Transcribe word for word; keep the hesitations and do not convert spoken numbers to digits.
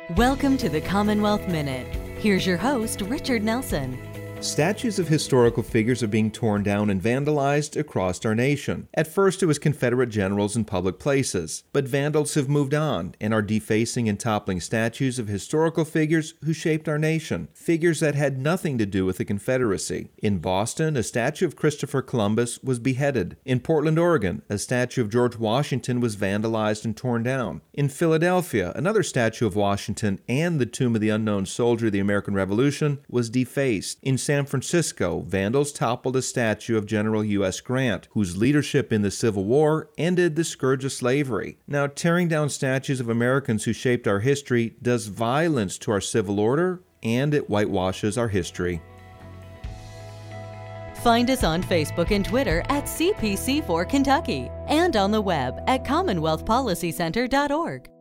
Welcome to the Commonwealth Minute. Here's your host, Richard Nelson. Statues of historical figures are being torn down and vandalized across our nation. At first, it was Confederate generals in public places, but vandals have moved on and are defacing and toppling statues of historical figures who shaped our nation, figures that had nothing to do with the Confederacy. In Boston, a statue of Christopher Columbus was beheaded. In Portland, Oregon, a statue of George Washington was vandalized and torn down. In Philadelphia, another statue of Washington and the tomb of the unknown soldier of the American Revolution was defaced. In San Francisco, vandals toppled a statue of General U S Grant, whose leadership in the Civil War ended the scourge of slavery. Now, tearing down statues of Americans who shaped our history does violence to our civil order, and it whitewashes our history. Find us on Facebook and Twitter at C P C four Kentucky and on the web at commonwealth policy center dot org.